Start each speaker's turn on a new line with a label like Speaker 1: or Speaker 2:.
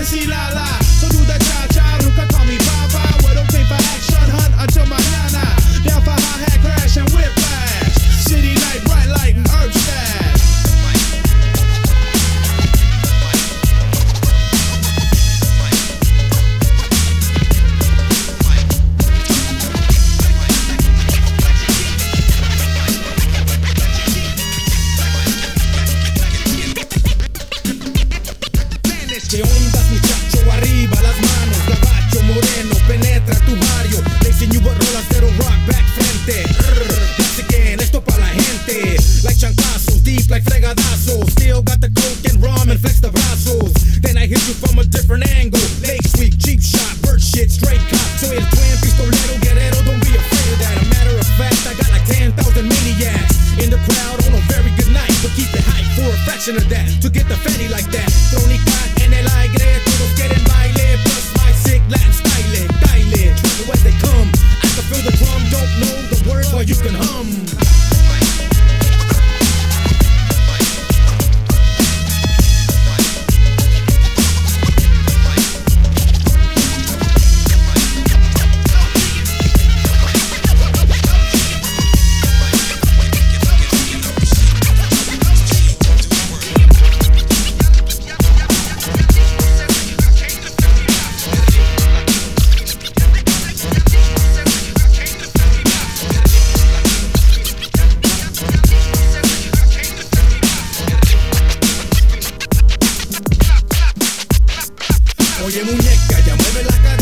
Speaker 1: see la la. So do the cha cha, Luca call me Baba. With okay for action, hunt until my nana. Down for hi-hat crash and whiplash. City night, bright light and herb stash.
Speaker 2: ¿Qué ondas, muchacho? Arriba las manos, gabacho moreno, penetra tu barrio. Racing you rolas, pero rock back frente. Once again, esto pa' la gente. Like chancazos, deep like fregadazos. Still got the coke and rum and flex the brazos. Then I hit you from a different angle. Lake Street, cheap shot, bird shit, straight cop. Soy el twin, pistolero, guerrero, don't be afraid of that. A matter of fact, I got like 10,000 maniacs in the crowd on a very good night. But keep it hype for a fraction of that. To get the fatty like that. Tronica en el aire, todos quieren baile. Plus my sick Latin style, dile. Trouble as they come. I can feel the drum, don't know the words, but you can hum. Oye muñeca, ya mueve la cara.